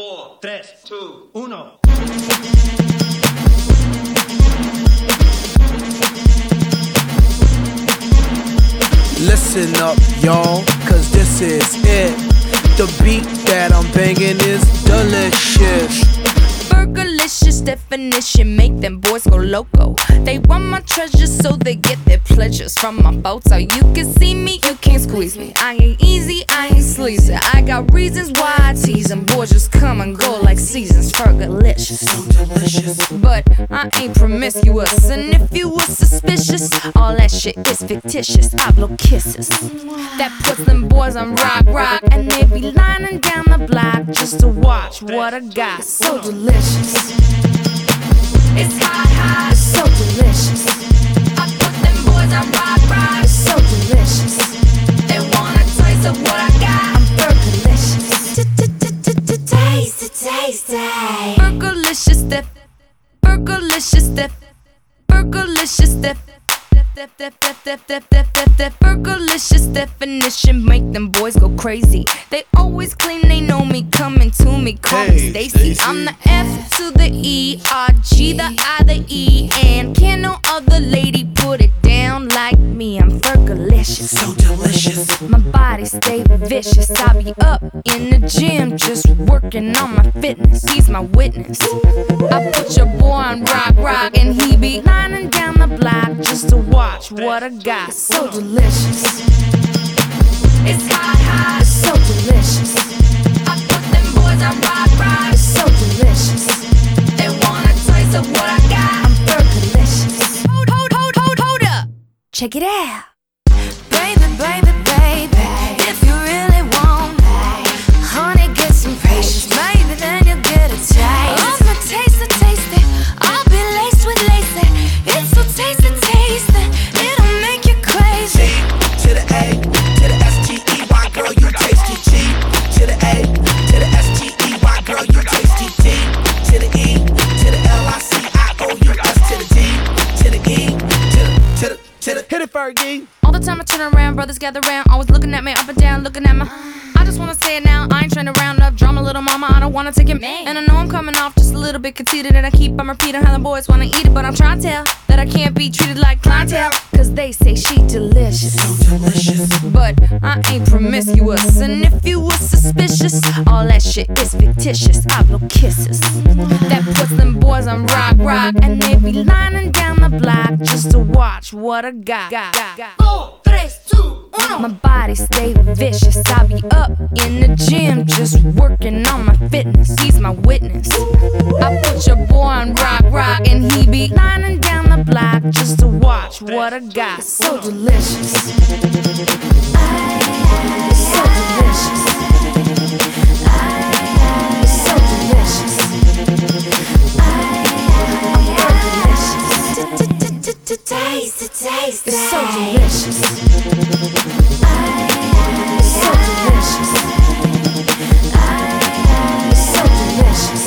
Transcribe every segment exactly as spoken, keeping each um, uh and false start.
four, tres, two, uno. Listen up, y'all, cause this is it. The beat that I'm banging is delicious. Burgerlicious definition, make them boys go loco. They want my treasures so they get their pleasures from my photo. You can see me, you can't squeeze me. I ain't easy, I ain't sleazy. I got reasons why I tease them. Boys just come and go like seasons. Burgerlicious, so delicious. But I ain't promiscuous, and if you were suspicious, all that shit is fictitious. I blow kisses that puts them boys on rock, rock, and they be lining down the block just to watch what I got. So delicious. It's hot, hot, it's so delicious. I put them boys on rock, rock, it's so delicious. They want a taste of what I got. I'm burgerlicious. Taste, taste, taste. Burgerlicious, def, burgerlicious, def, burgerlicious, def. Burgerlicious definition, make them boys go crazy. They always claim they know me, coming to me, call Hey, me Stacy. I'm the F to the E, R, G, the I, the E, and can no other lady put it down like me. I'm Burgerlicious, so delicious. My body stay vicious. I be up in the gym, just working on my fitness. He's my witness. I put your boy on rock, rock, and he be lining down the block just to watch what I got. So delicious. It's hot, hot, it's so delicious. I put them boys on rock, rock, it's so delicious. They want a taste of what I got. I'm Burgerlicious. Hold, hold, hold, hold, hold up. Check it out. Baby, baby, baby, if you really want, honey, get some patience. Maybe then you'll get a taste. I'm a taste, a taste it. I'll be laced with lace. It's so tasty, tasty. It'll make you crazy. To the A, to the S T E Y, girl, you tasty. G to the A, to the S T E Y, girl, you tasty. D to the E, to the L I C I O U S to the D, to the E, to the, to the, to the. Hit it, Fergie. All the time I turn around, brothers gather round, always looking at me up and down, looking at my. I just wanna say it now, I ain't trying to round up drama, little mama, I don't wanna take it. And I know I'm coming off just a little bit conceited, and I keep on repeating how the boys wanna eat it, but I'm trying to tell that I can't be treated like clientele, cause they say she delicious, so delicious. But I ain't promiscuous, and if you were suspicious, all that shit is fictitious. I blow kisses that puts them boys on rock, rock, and they be lining down the block just to watch what I got. got, got, got. Four, tres, two, uno. My body stay vicious. I be up in the gym just working on my fitness. He's my witness. I put your boy on rock, rock, and he be lining down the block just to watch what I got. So delicious. It's so delicious. It's so delicious. I'm Burgerlicious. Taste, taste, it's so delicious. It's so delicious. It's so delicious.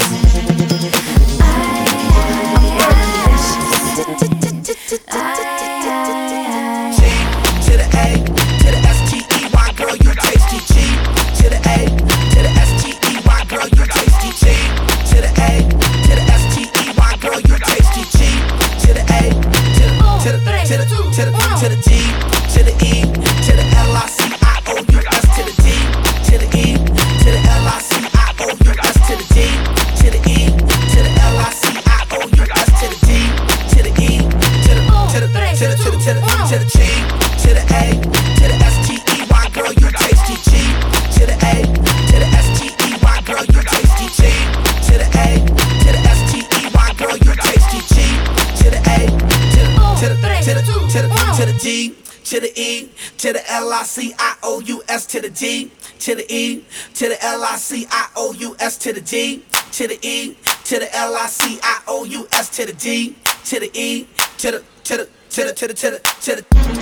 I'm Burgerlicious. G to the A, to the S T E Y, girl, you tasty. G to the A, to the S T E Y, girl, you tasty. G to the A, to the S T E Y, girl, you tasty. G to the A, to the, to the, to the, to the, to the D, to the E, to the L I C I O U S to the D, to the E, to the L I C I O U S to the D, to the E, to the L I C I O U S to the D, to the E, to the, to the, to the, to the, to the, to the G, to the A, to the S T E Y, girl, you tasty. G to the A, to the S T E Y, girl, you tasty. G to the A, to the S T E Y, girl, you tasty. G to the A, to the, to the, to the, to the, to the D, to the E, to the L I C I O U S to the D, to the E, to the L I C I O U S to the D, to the E, to the L I C I O U S to the D, to the E, to the, to the, to the, to the, to the, to the.